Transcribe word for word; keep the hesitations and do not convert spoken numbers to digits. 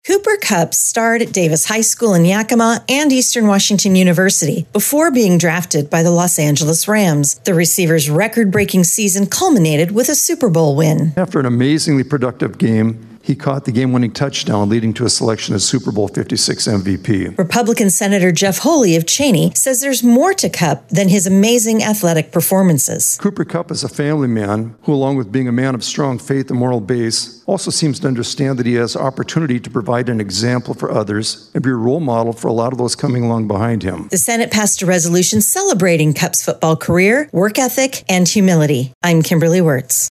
Cooper Kupp starred at Davis High School in Yakima and Eastern Washington University before being drafted by the Los Angeles Rams. The receiver's record-breaking season culminated with a Super Bowl win. After an amazingly productive game, he caught the game-winning touchdown, leading to a selection as Super Bowl fifty-six M V P. Republican Senator Jeff Holy of Cheney says there's more to Kupp than his amazing athletic performances. Cooper Kupp is a family man who, along with being a man of strong faith and moral base, also seems to understand that he has opportunity to provide an example for others and be a role model for a lot of those coming along behind him. The Senate passed a resolution celebrating Kupp's football career, work ethic, and humility. I'm Kimberly Wirtz.